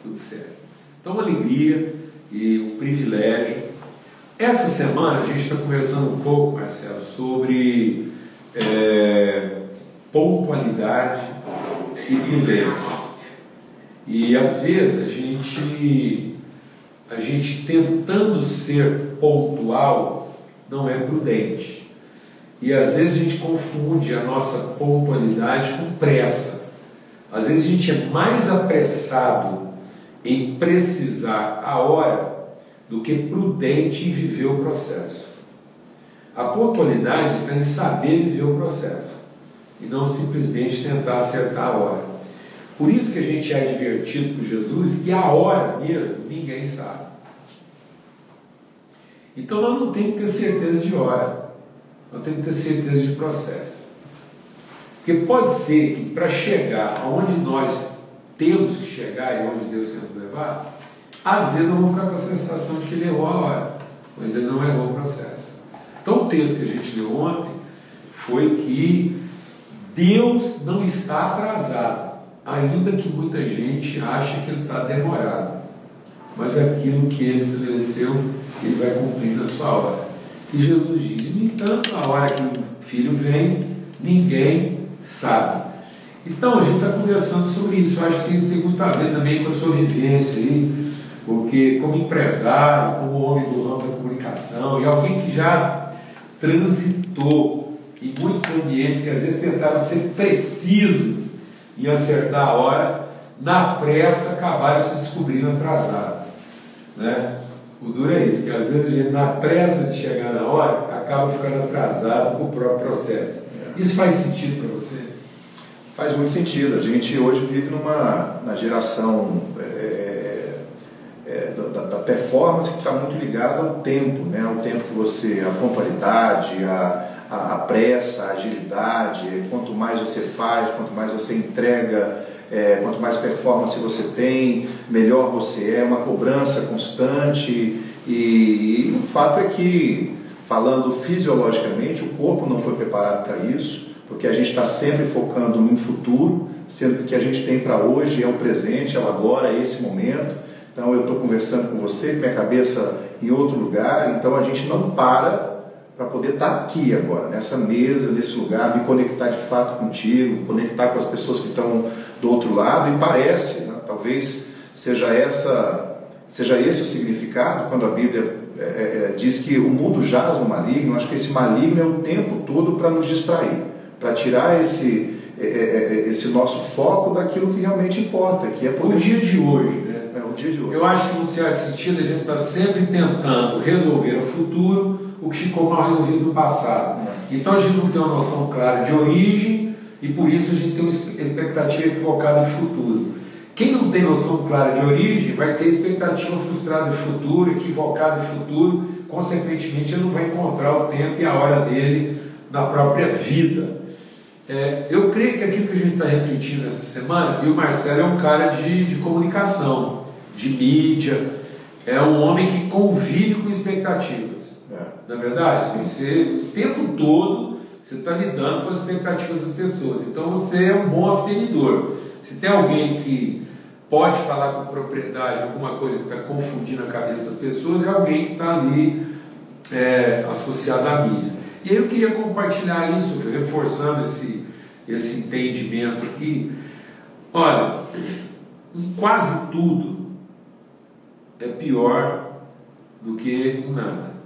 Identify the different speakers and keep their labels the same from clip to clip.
Speaker 1: tudo certo. Então, uma alegria e um privilégio. Essa semana a gente está conversando um pouco, Marcelo, sobre pontualidade e violência. E às vezes a gente tentando ser pontual não é prudente. E às vezes a gente confunde a nossa pontualidade com pressa. Às vezes a gente é mais apressado em precisar a hora do que prudente em viver o processo. A pontualidade está em saber viver o processo e não simplesmente tentar acertar a hora. Por isso que a gente é advertido por Jesus que a hora mesmo ninguém sabe. Então nós não temos que ter certeza de hora, nós temos que ter certeza de processo. Porque pode ser que para chegar aonde nós temos que chegar e onde Deus quer nos levar, às vezes nós vamos ficar com a sensação de que ele errou a hora, mas ele não errou o processo. Então o texto que a gente leu ontem foi que Deus não está atrasado, ainda que muita gente ache que ele está demorado, mas aquilo que ele estabeleceu, ele vai cumprir na sua hora. E Jesus diz: no entanto, a hora que o filho vem, ninguém sabe. Então a gente está conversando sobre isso. Eu acho que isso tem muito a ver também com a sua vivência aí, porque como empresário, como homem do ramo da comunicação e alguém que já transitou em muitos ambientes que às vezes tentaram ser precisos em acertar a hora, na pressa acabaram se descobrindo atrasados, né? O duro é isso, que às vezes a gente, na pressa de chegar na hora, acaba ficando atrasado com o próprio processo. Isso faz sentido para você?
Speaker 2: Faz muito sentido. A gente hoje vive na geração da performance que está muito ligada ao tempo, né? Ao tempo que você, a pontualidade, a pressa, a agilidade. Quanto mais você faz, quanto mais você entrega, quanto mais performance você tem, melhor você é, uma cobrança constante. E o fato é que, falando fisiologicamente, o corpo não foi preparado para isso, porque a gente está sempre focando no futuro, sendo que o que a gente tem para hoje é o presente, é o agora, é esse momento. Então eu estou conversando com você, com minha cabeça em outro lugar, então a gente não para poder estar aqui agora, nessa mesa, nesse lugar, me conectar de fato contigo, conectar com as pessoas que estão do outro lado. E parece, né, talvez seja esse o significado quando a Bíblia diz que o mundo jaz no maligno. Acho que esse maligno é o tempo todo para nos distrair, para tirar esse nosso foco daquilo que realmente importa, que é poder...
Speaker 1: O dia de hoje, né?
Speaker 2: O dia de hoje.
Speaker 1: Eu acho que, num certo sentido, a gente está sempre tentando resolver o futuro o que ficou mal resolvido no passado. Então a gente não tem uma noção clara de origem e por isso a gente tem uma expectativa equivocada de futuro. Quem não tem noção clara de origem vai ter expectativa frustrada de futuro, equivocada de futuro, consequentemente ele não vai encontrar o tempo e a hora dele na própria vida. Eu creio que aquilo que a gente está refletindo essa semana, e o Marcelo é um cara de comunicação, de mídia, é um homem que convive com expectativas. Na verdade, você, o tempo todo, você está lidando com as expectativas das pessoas. Então você é um bom aferidor. Se tem alguém que pode falar com propriedade alguma coisa que está confundindo a cabeça das pessoas, é alguém que está ali associado à mídia. E aí eu queria compartilhar isso, reforçando esse entendimento aqui. Olha, em quase tudo é pior do que nada.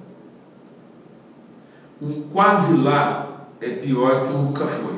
Speaker 1: Um quase lá é pior que um nunca foi.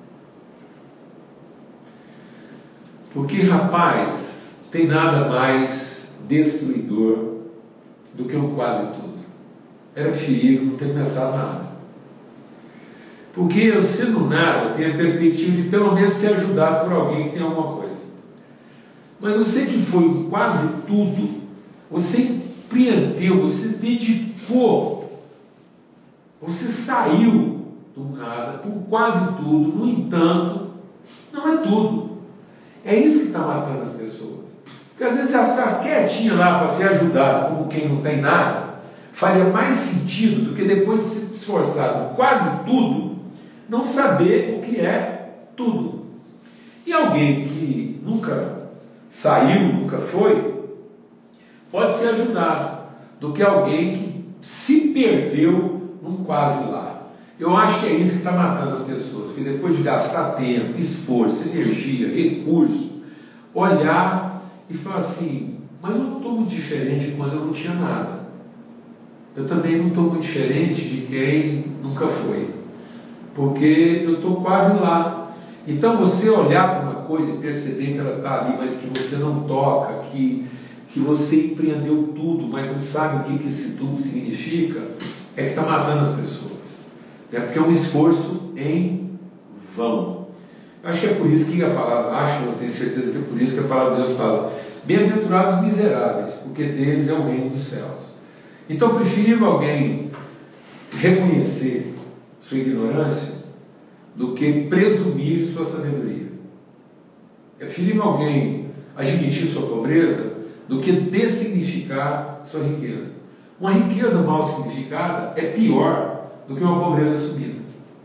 Speaker 1: Porque, rapaz, tem nada mais destruidor do que um quase tudo. Era preferível não ter pensado nada. Porque você no nada tem a perspectiva de pelo menos ser ajudado por alguém que tem alguma coisa. Mas você que foi em quase tudo, você empreendeu, você dedicou, você saiu do nada por quase tudo. No entanto, não é tudo. É isso que está matando as pessoas. Porque às vezes elas ficam quietinhas lá para ser ajudado como quem não tem nada, faria mais sentido do que depois de se esforçar no quase tudo, não saber o que é tudo. E alguém que nunca saiu, nunca foi, pode ser ajudado do que alguém que se perdeu num quase lá. Eu acho que é isso que está matando as pessoas, porque depois de gastar tempo, esforço, energia, recurso, olhar e falar assim, mas eu não estou muito diferente de quando eu não tinha nada. Eu também não estou muito diferente de quem nunca foi, porque eu estou quase lá. Então você olhar para uma coisa e perceber que ela está ali, mas que você não toca, que você empreendeu tudo, mas não sabe o que esse tudo significa, é que está matando as pessoas. É porque é um esforço em vão. Eu acho que é por isso que a palavra, eu tenho certeza que é por isso que a palavra de Deus fala, bem-aventurados os miseráveis, porque deles é o reino dos céus. Então, preferível alguém reconhecer sua ignorância do que presumir sua sabedoria. É preferível alguém admitir sua pobreza do que dessignificar sua riqueza. Uma riqueza mal significada é pior do que uma pobreza assumida.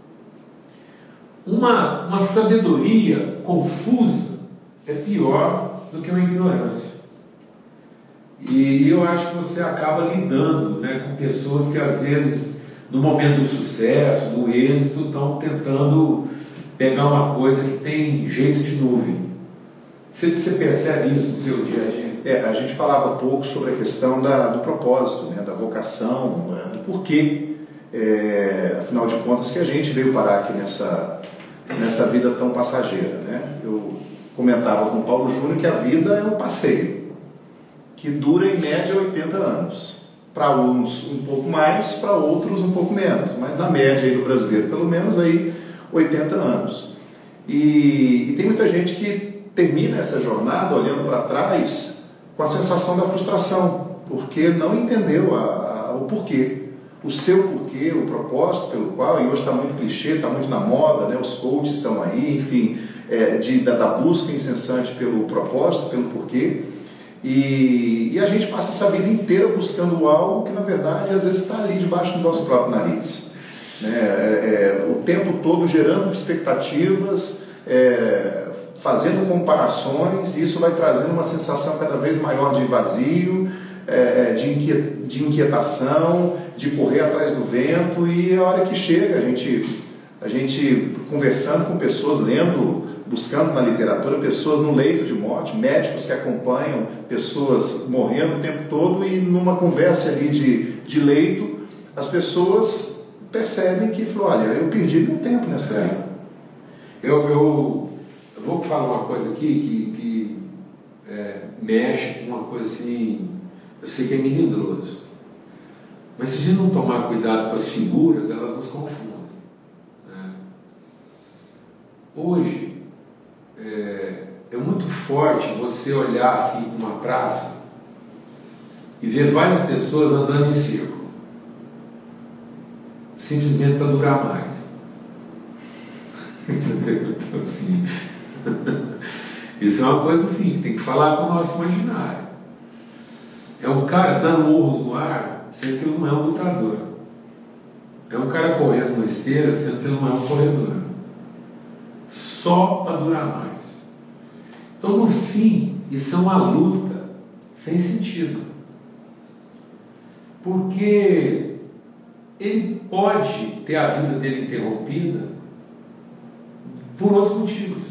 Speaker 1: Uma sabedoria confusa é pior do que uma ignorância. E eu acho que você acaba lidando, né, com pessoas que às vezes, no momento do sucesso, do êxito, estão tentando pegar uma coisa que tem jeito de nuvem. Você percebe isso no seu dia a dia?
Speaker 2: A gente falava pouco sobre a questão do propósito, né, da vocação, né, do porquê. Afinal de contas, que a gente veio parar aqui nessa vida tão passageira, né? Eu comentava com o Paulo Júnior que a vida é um passeio que dura em média 80 anos. Para uns um pouco mais, para outros um pouco menos, mas na média aí do brasileiro, pelo menos aí 80 anos. E tem muita gente que termina essa jornada olhando para trás com a sensação da frustração, porque não entendeu o porquê. O seu porquê, o propósito pelo qual, e hoje está muito clichê, está muito na moda, né? Os coaches estão aí, enfim, da busca incessante pelo propósito, pelo porquê, e a gente passa essa vida inteira buscando algo que na verdade às vezes está ali debaixo do nosso próprio nariz, né? O tempo todo gerando expectativas, fazendo comparações, e isso vai trazendo uma sensação cada vez maior de vazio, de inquietação, de correr atrás do vento. E a hora que chega, a gente conversando com pessoas, lendo, buscando na literatura, pessoas no leito de morte, médicos que acompanham pessoas morrendo o tempo todo, e numa conversa ali de leito, as pessoas percebem que, olha, eu perdi meu tempo nessa vida.
Speaker 1: Eu vou falar uma coisa aqui que mexe com uma coisa assim. Eu sei que é melindroso, mas se a gente não tomar cuidado com as figuras, elas nos confundem, né? Hoje é muito forte você olhar assim uma praça e ver várias pessoas andando em círculo, simplesmente para durar mais. Então, assim, isso é uma coisa assim que tem que falar com o nosso imaginário. É um cara dando murros no ar, sendo que ele não é um lutador. É um cara correndo numa esteira, sendo que ele não é um corredor. Só para durar mais. Então, no fim, isso é uma luta sem sentido. Porque ele pode ter a vida dele interrompida por outros motivos.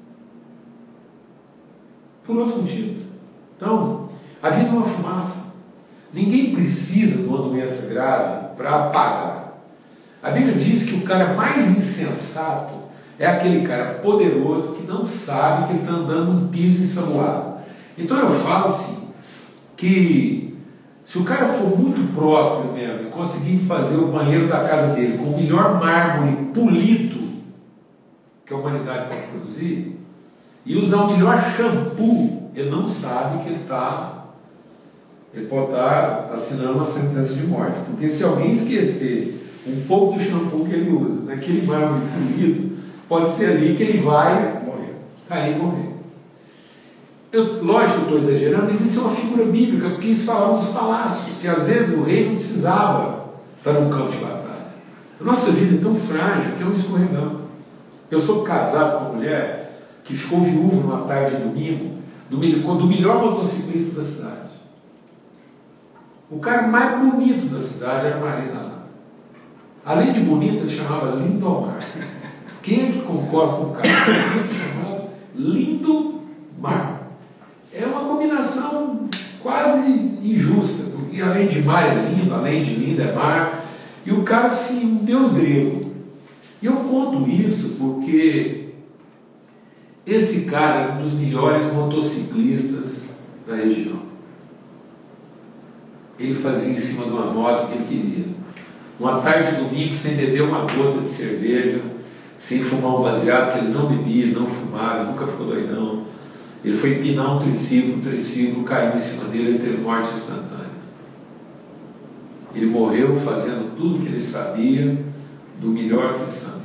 Speaker 1: Por outros motivos. Então, a vida é uma fumaça. Ninguém precisa de uma doença grave para apagar. A Bíblia diz que o cara mais insensato é aquele cara poderoso que não sabe que ele está andando num piso ensaboado. Então eu falo assim, que se o cara for muito próspero mesmo e conseguir fazer o banheiro da casa dele com o melhor mármore polido que a humanidade pode produzir, e usar o melhor shampoo, ele não sabe que ele pode estar assinando uma sentença de morte. Porque se alguém esquecer um pouco do shampoo que ele usa naquele mármore polido, pode ser ali que ele vai cair e morrer. Lógico que eu estou exagerando, mas isso é uma figura bíblica, porque eles falavam dos palácios, que às vezes o rei não precisava estar num campo de batalha. A nossa vida é tão frágil que é um escorregão. Eu sou casado com uma mulher que ficou viúva numa tarde de domingo, do melhor motociclista da cidade. O cara mais bonito da cidade era Marina Lá. Além de bonito, ele chamava Lindomar. Quem é que concorda com o cara? Chamado Lindomar. É uma combinação quase injusta, porque além de mar é lindo, além de lindo é mar, e o cara, assim, um deus grego. E eu conto isso porque esse cara era um dos melhores motociclistas da região. Ele fazia em cima de uma moto que ele queria. Uma tarde de domingo, sem beber uma gota de cerveja, sem fumar um baseado, que ele não bebia, não fumava, nunca ficou doidão. Ele foi empinar um triciclo caiu em cima dele e teve morte instantânea. Ele morreu fazendo tudo que ele sabia, do melhor que ele sabia.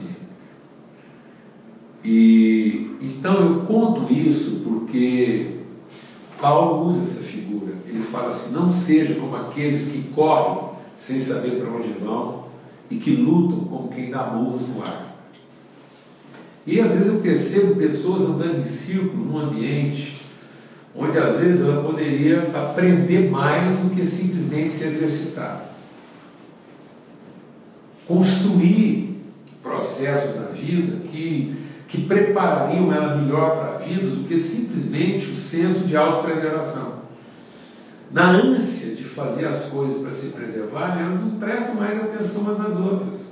Speaker 1: E então eu conto isso porque Paulo usa essa figura. Ele fala assim: não seja como aqueles que correm sem saber para onde vão e que lutam como quem dá murros no ar. E às vezes eu percebo pessoas andando em círculo num ambiente onde às vezes ela poderia aprender mais do que simplesmente se exercitar. Construir processos na vida que preparariam ela melhor para a vida do que simplesmente o senso de autopreservação. Na ânsia de fazer as coisas para se preservar, elas não prestam mais atenção umas nas outras.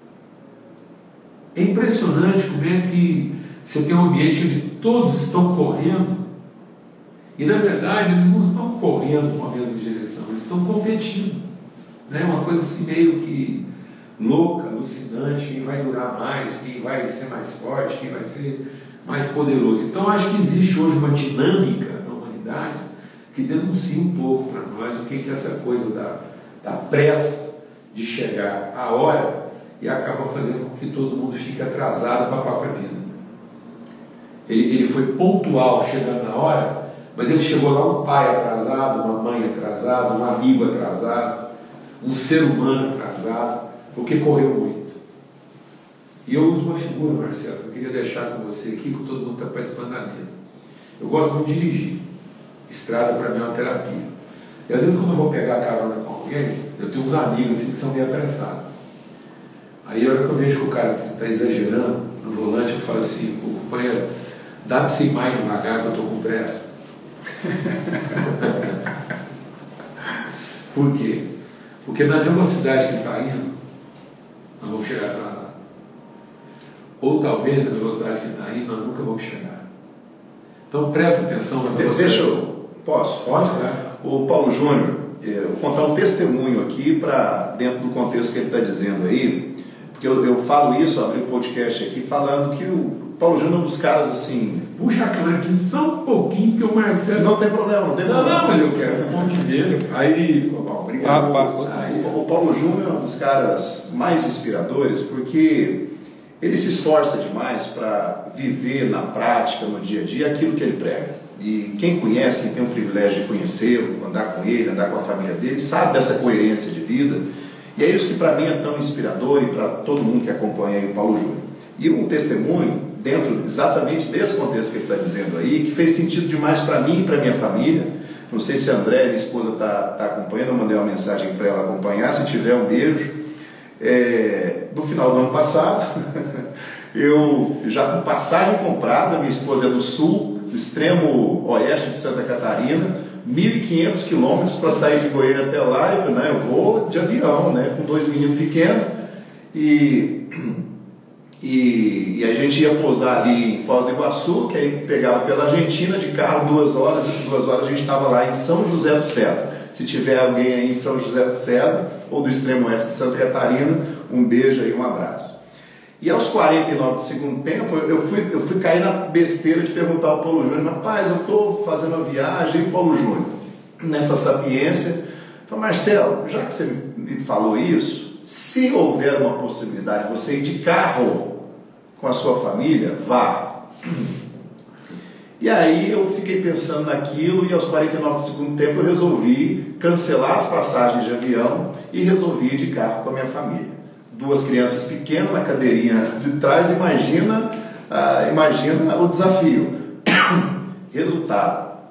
Speaker 1: É impressionante como é que você tem um ambiente onde todos estão correndo e, na verdade, eles não estão correndo com a mesma direção, eles estão competindo. Né? Uma coisa assim meio que louca, alucinante, quem vai durar mais, quem vai ser mais forte, quem vai ser mais poderoso. Então, acho que existe hoje uma dinâmica na humanidade que denuncia um pouco para nós o que é essa coisa da pressa de chegar à hora e acaba fazendo com que todo mundo fique atrasado para a própria vida. Ele foi pontual chegando na hora, mas ele chegou lá um pai atrasado, uma mãe atrasada, um amigo atrasado, um ser humano atrasado, porque correu muito. E eu uso uma figura, Marcelo, que eu queria deixar com você aqui, que todo mundo está participando da mesa. Eu gosto muito de dirigir. Estrada para mim é uma terapia. E às vezes quando eu vou pegar carona com alguém, eu tenho uns amigos assim que são meio apressados. Aí a hora que eu vejo que o cara está exagerando no volante, eu falo assim: pô, companheiro, dá para você ir mais devagar que eu estou com pressa? Por quê? Porque na velocidade que está indo, nós vamos chegar atrasado. Ou talvez na velocidade que está indo, nós nunca vamos chegar. Então presta atenção na velocidade.
Speaker 2: Deixa eu... Posso?
Speaker 1: Pode, claro.
Speaker 2: O Paulo Júnior, eu vou contar um testemunho aqui para dentro do contexto que ele está dizendo aí, porque eu falo isso, abri o podcast aqui falando que o Paulo Júnior é um dos caras assim...
Speaker 1: Puxa a câmera aqui só um pouquinho que o Marcelo...
Speaker 2: Não tem problema, não tem problema.
Speaker 1: Não, mas eu quero um monte dele. Aí, ficou bom, obrigado.
Speaker 2: O Paulo Júnior é um dos caras mais inspiradores porque ele se esforça demais para viver na prática, no dia a dia, aquilo que ele prega. E quem conhece, quem tem o privilégio de conhecê-lo, andar com ele, andar com a família dele, sabe dessa coerência de vida. E é isso que para mim é tão inspirador e para todo mundo que acompanha aí o Paulo Júnior. E um testemunho, dentro exatamente desse contexto que ele está dizendo aí, que fez sentido demais para mim e para minha família. Não sei se a André, minha esposa, está acompanhando, eu mandei uma mensagem para ela acompanhar, se tiver, um beijo. No final do ano passado, eu já com passagem comprada, minha esposa é do sul, do extremo oeste de Santa Catarina, 1.500 quilômetros para sair de Goiânia até lá. Eu falei: não, eu vou de avião, né, com 2 meninos pequenos, e a gente ia pousar ali em Foz do Iguaçu, que aí pegava pela Argentina de carro 2 horas, e em 2 horas a gente estava lá em São José do Cedro. Se tiver alguém aí em São José do Cedro ou do extremo oeste de Santa Catarina, um beijo aí, um abraço. E aos 49 do segundo tempo, eu fui cair na besteira de perguntar ao Paulo Júnior: rapaz, eu estou fazendo uma viagem, e Paulo Júnior, nessa sapiência, eu falei: Marcelo, já que você me falou isso, se houver uma possibilidade de você ir de carro com a sua família, vá. E aí eu fiquei pensando naquilo, e aos 49 do segundo tempo eu resolvi cancelar as passagens de avião e resolvi ir de carro com a minha família. 2 crianças pequenas na cadeirinha de trás, imagina o desafio. Resultado: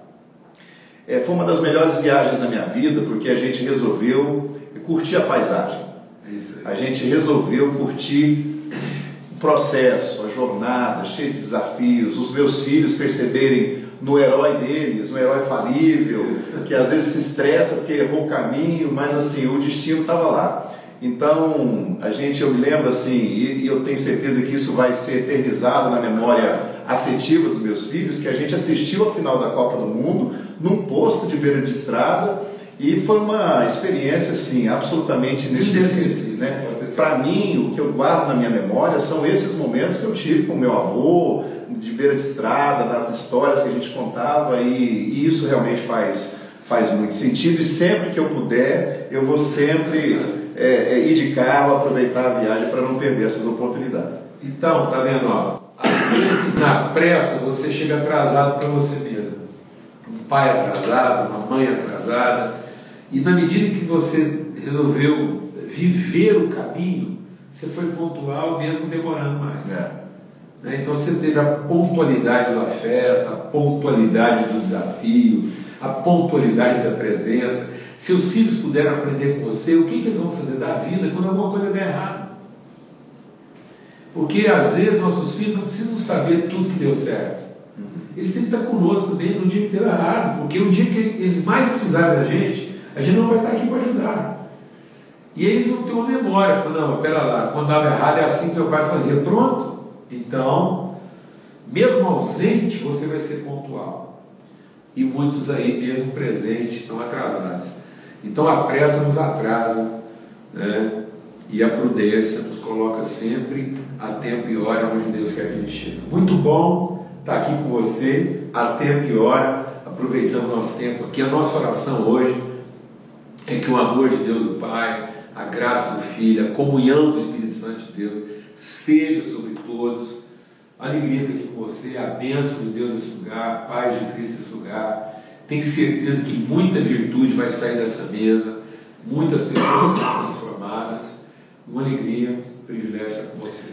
Speaker 2: Foi uma das melhores viagens da minha vida, porque a gente resolveu curtir a paisagem. A gente resolveu curtir o processo, a jornada, cheia de desafios, os meus filhos perceberem no herói deles, um herói falível, que às vezes se estressa porque errou o caminho, mas assim, o destino estava lá. Então, eu me lembro assim, e eu tenho certeza que isso vai ser eternizado na memória afetiva dos meus filhos, que a gente assistiu a final da Copa do Mundo num posto de beira de estrada, e foi uma experiência assim, absolutamente inesquecível, né? Para mim, o que eu guardo na minha memória são esses momentos que eu tive com meu avô, de beira de estrada, das histórias que a gente contava, e isso realmente faz muito sentido, e sempre que eu puder, eu vou sempre ir de carro, aproveitar a viagem para não perder essas oportunidades.
Speaker 1: Então, tá vendo? Ó, às vezes na pressa você chega atrasado para você mesmo. Um pai atrasado, uma mãe atrasada, e na medida que você resolveu viver o caminho, você foi pontual mesmo demorando mais. Então você teve a pontualidade do afeto, a pontualidade do desafio, a pontualidade da presença. Seus filhos puderam aprender com você o que eles vão fazer da vida quando alguma coisa der errado. Porque às vezes nossos filhos não precisam saber tudo que deu certo. Eles têm que estar conosco também no dia que deu errado, porque o dia que eles mais precisarem da gente, a gente não vai estar aqui para ajudar. E aí eles vão ter uma memória, falando, não, pera lá, quando dava errado é assim que meu pai fazia, pronto. Então, mesmo ausente, você vai ser pontual. E muitos aí, mesmo presentes, estão atrasados. Então a pressa nos atrasa, né? E a prudência nos coloca sempre a tempo e hora onde Deus quer que a gente chegue. Muito bom estar aqui com você, a tempo e hora, aproveitando o nosso tempo aqui. A nossa oração hoje é que o amor de Deus, o Pai, a graça do Filho, a comunhão do Espírito Santo de Deus seja sobre todos. A alegria estar aqui com você, a bênção de Deus nesse lugar, a paz de Cristo nesse lugar. Tenho certeza que muita virtude vai sair dessa mesa, muitas pessoas serão transformadas. Uma alegria, um privilégio estar com você.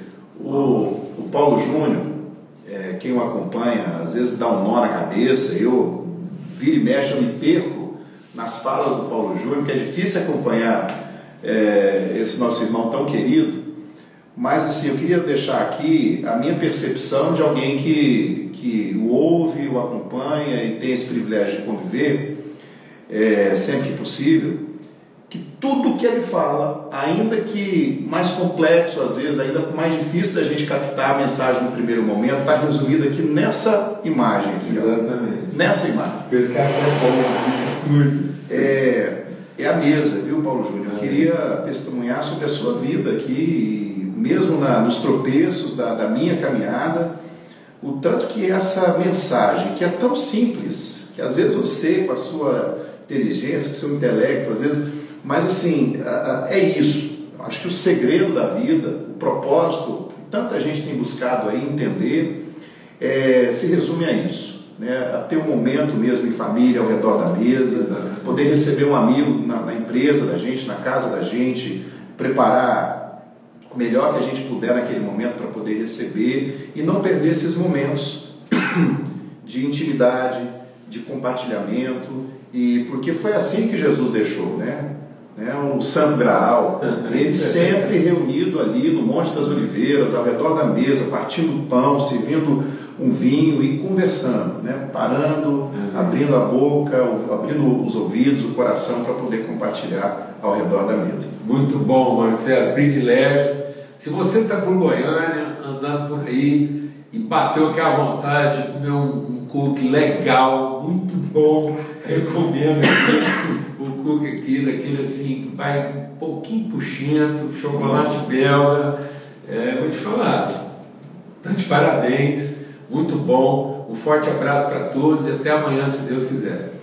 Speaker 2: O Paulo Júnior, quem o acompanha, às vezes dá um nó na cabeça, eu vira e mexe, eu me perco nas falas do Paulo Júnior, que é difícil acompanhar esse nosso irmão tão querido. Mas assim, eu queria deixar aqui a minha percepção de alguém que o ouve, o acompanha e tem esse privilégio de conviver, sempre que possível, que tudo que ele fala, ainda que mais complexo às vezes, ainda mais difícil da gente captar a mensagem no primeiro momento, está resumido aqui nessa imagem aqui.
Speaker 1: Exatamente.
Speaker 2: Ó, nessa imagem.
Speaker 1: Esse cara é absurdo.
Speaker 2: É a mesa, viu, Paulo Júnior? Eu queria testemunhar sobre a sua vida aqui, mesmo nos tropeços da minha caminhada, o tanto que essa mensagem, que é tão simples, que às vezes você, com a sua inteligência, com o seu intelecto, às vezes, mas assim, é isso. Eu acho que o segredo da vida, o propósito, que tanta gente tem buscado aí entender, se resume a isso, né? A ter um momento mesmo em família, ao redor da mesa, poder receber um amigo na empresa da gente, na casa da gente, preparar o melhor que a gente puder naquele momento para poder receber e não perder esses momentos de intimidade, de compartilhamento, e porque foi assim que Jesus deixou, né? O Santo Graal, ele sempre reunido ali no Monte das Oliveiras, ao redor da mesa, partindo pão, servindo um vinho e conversando, né? Parando, abrindo a boca, abrindo os ouvidos, o coração para poder compartilhar ao redor da mesa.
Speaker 1: Muito bom, Marcelo, privilégio. Se você está por Goiânia, andando por aí e bateu aquela vontade de comer um cookie legal, muito bom, recomendo o cookie aqui, daquele assim, que vai um pouquinho puxento, chocolate belga. Vou te falar, tá de parabéns, muito bom, um forte abraço para todos e até amanhã, se Deus quiser.